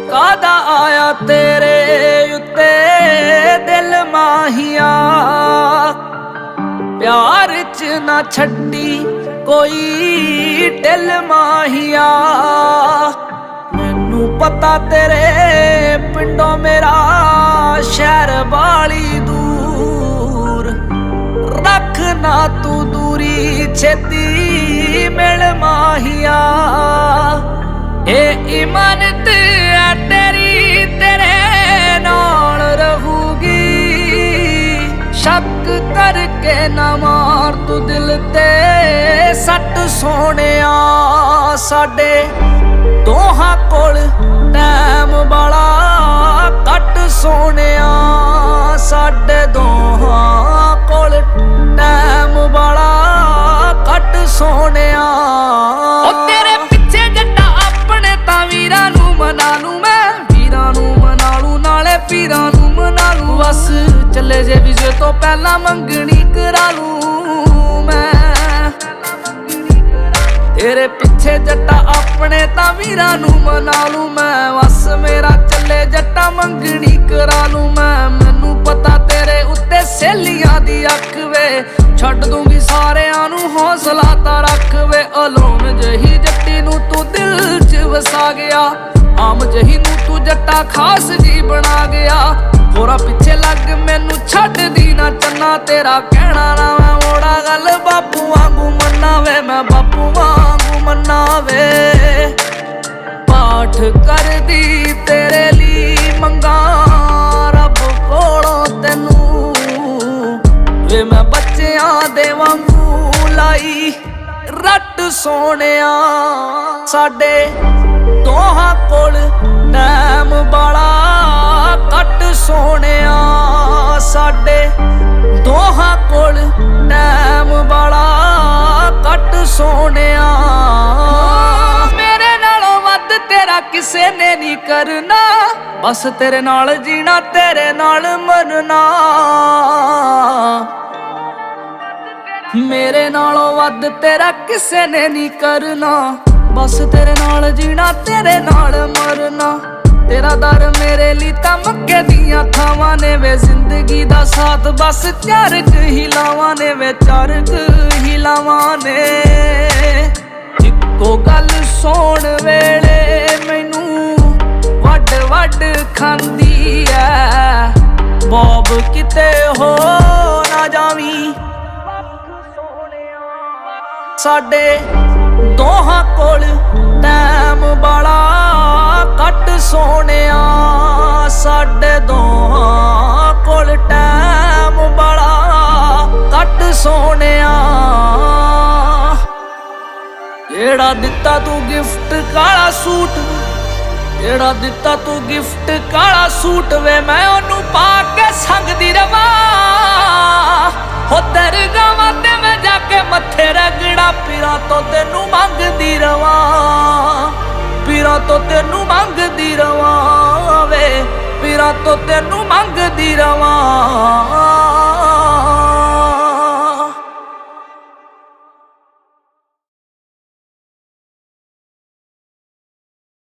ਕਾਦਾ ਆਇਆ ਤੇਰੇ ਉੱਤੇ ਦਿਲ ਮਾਹੀਆ, ਪਿਆਰ ਚ ਨਾ ਛੱਡੀ ਕੋਈ ਢਿੱਲ ਮਾਹੀਆ। ਮੈਨੂੰ ਪਤਾ ਤੇਰੇ ਪਿੰਡੋਂ ਮੇਰਾ ਸ਼ਹਿਰ ਵਾਲੀ ਦੂਰ, ਰੱਖ ਨਾ ਤੂੰ ਦੂਰੀ ਛੇਤੀ ਮਿਲ ਮਾਹੀਆ। ਇਹ ਇਮਾਨਤ ਹੈ ਤੇਰੀ ਤੇਰੇ ਨਾਲ ਰਹੂਗੀ, ਸ਼ੱਕ ਕਰਕੇ ਨਾ ਮਾਰ ਤੂੰ ਦਿਲ ਤੇ ਸੱਟ ਸੋਹਣਿਆ। ਸਾਡੇ ਦੋਹਾਂ ਕੋਲ ਟਾਈਮ ਵਾਲਾ ਘੱਟ ਸੋਹਣਿਆ, ਸਾਡੇ ਦੋਹਾਂ ਕੋਲ ਟਾਈਮ ਵਾਲਾ ਘੱਟ ਸੋਹਣਿਆ। ਉਹ ਤੇਰੇ ਪਿੱਛੇ ਜੱਟਾ ਆਪਣੇ ਤਾਂ ਵੀਰਾਂ ਨੂੰ ਮਨਾ ਲੂੰ ਮੈਂ, ਵੀਰਾਂ ਨੂੰ ਮਨਾ ਲੂੰ ਨਾਲੇ ਪੀਰਾਂ ਨੂੰ ਮਨਾ ਲੂੰ। ਬਸ ਚੱਲੇ ਜੇ ਵੀਜ਼ੇ ਤੋਂ ਪਹਿਲਾਂ ਮੰਗਣੀ ਕਰਾ ਲੂੰ ਮੈਂ। ਤੇਰੇ ਪਿੱਛੇ ਜੱਟਾ ਆਪਣੇ ਤਾਂ ਵੀਰਾਂ ਨੂੰ ਮਨਾ ਲੂੰ ਮੈਂ, ਬਸ ਮੇਰਾ ਚੱਲੇ ਜੱਟਾ ਮੰਗਣੀ ਕਰਾ ਲੂੰ ਮੈਂ। ਮੈਨੂੰ ਪਤਾ ਤੇਰੇ ਉੱਤੇ ਸਹੇਲੀਆਂ ਦੀ ਅੱਖ ਵੇ, ਛੱਡ ਦੂੰਗੀ ਸਾਰਿਆਂ ਨੂੰ ਹੌਸਲਾ ਤਾਂ ਰੱਖ ਵੇ। ਅਲੋਨ ਜਹੀ ਜੱਟੀ ਨੂੰ ਤੂੰ ਦਿਲ ਚ ਵਸਾ ਗਿਆ, ਆਮ ਜਹੀ ਨੂੰ ਤੂੰ ਜੱਟਾ ਖਾਸ ਜੀ ਬਣਾ ਗਿਆ। ਹੋਰਾਂ ਪਿੱਛੇ ਲੱਗ ਮੈਨੂੰ ਛੱਡਦੀ ਨਾ ਚੰਨਾ, ਤੇਰਾ ਕਹਿਣਾ ਨਾ ਮੈਂ ਮੋੜਾ ਗੱਲ ਬਾਪੂ ਵਾਂਗੂ ਮੰਨਾ ਵੇ, ਮੈਂ ਬਾਪੂ ਵਾਂਗੂ ਮੰਨਾ ਵੇ। ਪਾਠ ਕਰਦੀ ਤੇਰੇ ਲਈ ਮੰਗਾ ਰੱਬ ਕੋਲੋਂ ਤੈਨੂੰ ਵੇ, ਮੈਂ ਬੱਚਿਆਂ ਦੇ ਵਾਂਗੂ ਲਾਈ ਰੱਟ ਸੋਹਣਿਆ। ਸਾਡੇ ਦੋਹਾਂ ਕੋਲ ਟਾਈਮ ਵਾਲਾ ਘੱਟ ਸੋਹਣਿਆ, ਸਾਡੇ ਦੋਹਾਂ ਕੋਲ ਟਾਈਮ ਵਾਲਾ ਘੱਟ ਸੋਹਣਿਆ। ਮੇਰੇ ਨਾਲੋਂ ਵੱਧ ਤੇਰਾ ਕਿਸੇ ਨੇ ਨਹੀਂ ਕਰਨਾ, ਬਸ ਤੇਰੇ ਨਾਲ ਜੀਣਾ ਤੇਰੇ ਨਾਲ ਮਰਨਾ। ਮੇਰੇ ਨਾਲੋਂ ਵੱਧ ਤੇਰਾ ਕਿਸੇ ਨੇ ਨਹੀਂ ਕਰਨਾ, ਬਸ ਤੇਰੇ ਨਾਲ ਜੀਣਾ ਤੇਰੇ ਨਾਲ ਮਰਨਾ। ਤੇਰਾ ਦਰ ਮੇਰੇ ਲਈ ਤਾਂ ਮੱਕੇ ਦੀਆਂ ਥਾਵਾਂ ਨੇ ਵੇ, ਜ਼ਿੰਦਗੀ ਦਾ ਸਾਥ ਬਸ ਚਾਰ ਕੁ ਹੀ ਲਾਵਾਂ ਨੇ ਵੇ, ਚਾਰ ਕੁ ਹੀ ਲਾਵਾਂ ਨੇ। ਇੱਕੋ ਗੱਲ ਸੋਣ ਵੇਲੇ ਮੈਨੂੰ ਵੱਡ ਵੱਡ ਖਾਂਦੀ ਐ, ਬੋਬ ਕਿਤੇ ਹੋ ਨਾ ਜਾਵੀਂ। ਸਾਡੇ ਦੋਹਾਂ ਕੋਲ ਟਾਈਮ ਵਾਲਾ ਘੱਟ ਸੋਹਣਿਆ, ਸਾਡੇ ਦੋਹਾਂ ਕੋਲ ਟਾਈਮ ਵਾਲਾ ਘੱਟ ਸੋਹਣਿਆ। ਜਿਹੜਾ ਦਿੱਤਾ ਤੂੰ ਗਿਫਟ ਕਾਲਾ ਸੂਟ, ਜਿਹੜਾ ਦਿੱਤਾ ਤੂੰ ਗਿਫਟ ਕਾਲਾ ਸੂਟ ਵੇ, ਮੈਂ ਉਹਨੂੰ ਪਾ ਕੇ ਸੰਗਦੀ ਰਵਾਂ। ਹੋ ਦਰਗਾਹਾਂ ਤੇ ਮੈਂ ਜਾ ਕੇ ਮੱਥੇ ਰਗੜਾ, ਪੀਰਾਂ ਤੋਂ ਤੈਨੂੰ ਮੰਗਦੀ ਰਵਾਂ, ਪੀਰਾਂ ਤੋਂ ਤੈਨੂੰ ਮੰਗਦੀ ਰਵਾਂ ਵੇ, ਪੀਰਾਂ ਤੋਂ ਤੈਨੂੰ ਮੰਗਦੀ ਰਵਾਂ।